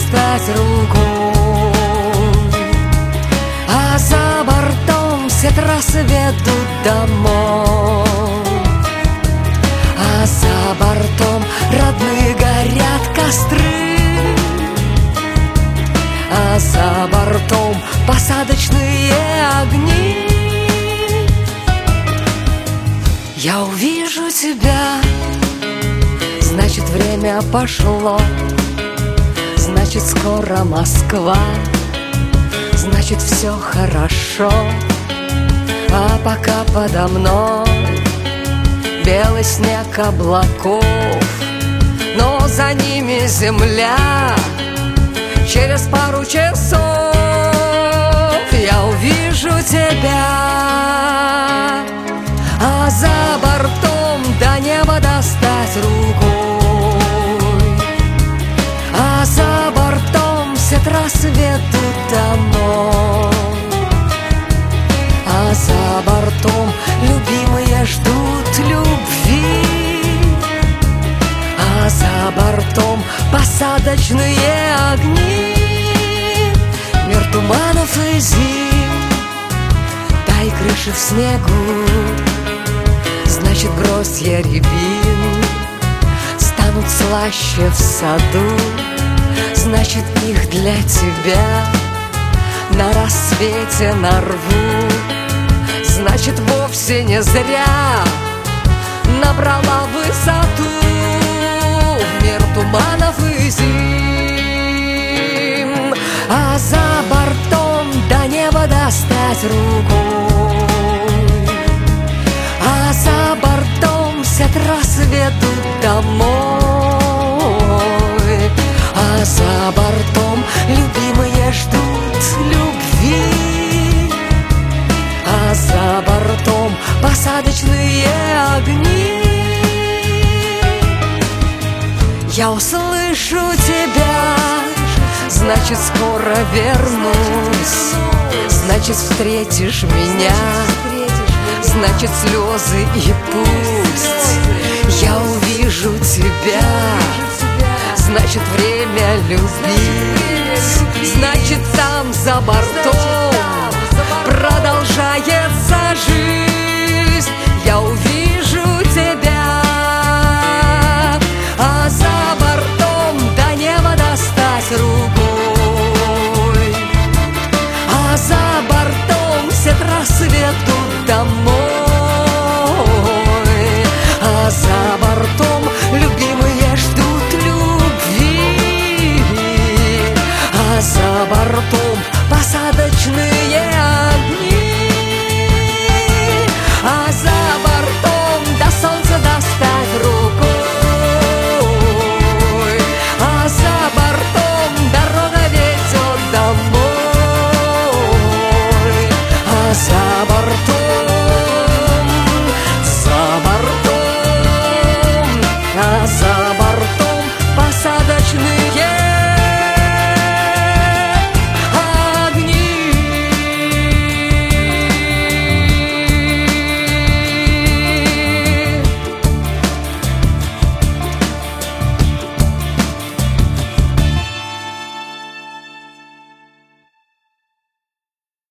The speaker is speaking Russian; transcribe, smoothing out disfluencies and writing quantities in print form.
достать рукой. А за бортом все трассы ведут домой. А за бортом родные горят костры. А за бортом посадочные огни. Я увижу тебя, значит, время пошло. Значит, скоро Москва, значит, все хорошо. А пока подо мной белый снег облаков, но за ними земля. Через пару часов я увижу тебя. А за бортом до неба достать рукой. А за бортом все трассы ведут домой. А за бортом любимые ждут любви. А за бортом посадочные огни. Мир туманов и зим, дай крыши в снегу. Значит, гроздья рябин станут слаще в саду. Значит, их для тебя на рассвете нарву. Значит, вовсе не зря набрала высоту. Мир туманов и зим. А за бортом до неба достать рукой. А за бортом все трассы ведут домой. А за бортом любимые ждут любви. А за бортом посадочные огни. Я услышу тебя, значит, скоро вернусь. Значит, встретишь меня, значит, слезы и пусть. Я увижу тебя, значит, время любить. Значит, там за бортом